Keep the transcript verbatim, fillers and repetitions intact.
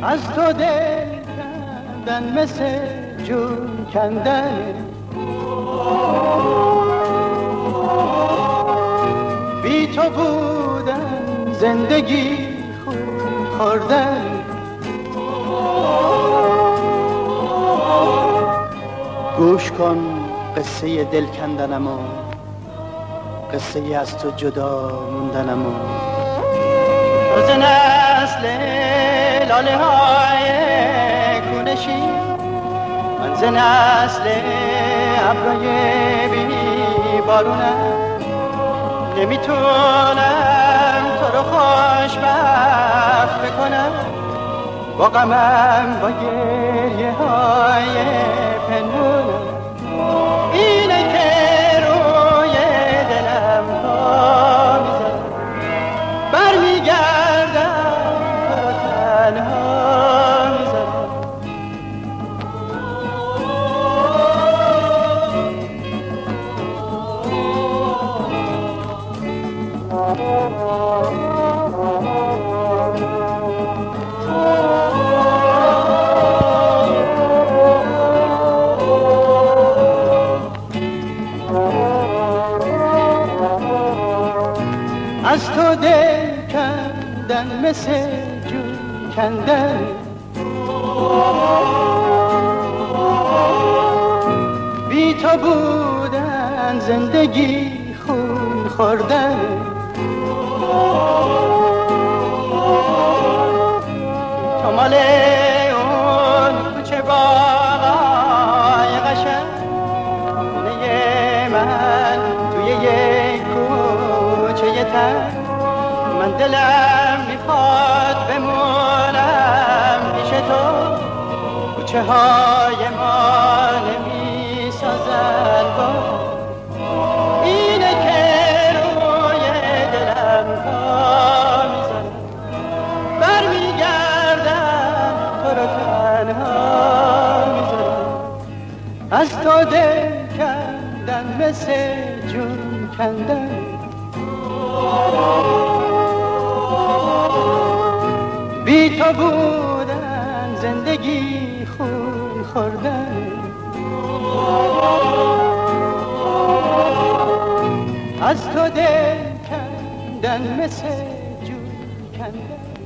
از تو دل کندن مثل جون کندن، بی تو بودن زندگی خون خوردن. گوش کن قصه دل کندنمو، قصه ای از تو جدا موندنمو. روز نسل لاله های کونشی، من ز نسل ابرای بی بارونم. نمیتونم تو رو خوشبخت بکنم، با غمم با گریه های پنهونم. اینه که روی دلم پا میذارم، برمیگردم تو رو تنها میذارم. از تو دل کندن مثل جون کندن، بی تو بودن زندگی خون خوردن. تو مال اون کوچه باغای قشنگ، خونه من توی یک کوچه تنگ. من دلم میخواد بمونم پیش تو، کوچه های ما نمیسازن با. اینه که روی دلم پا میذارم، برمیگردم تو رو تنها میذارم. از تو دل کندن مثل جون کندن، بی تو بودن زندگی خون خوردن. از تو دل کندن مثل جون کندن.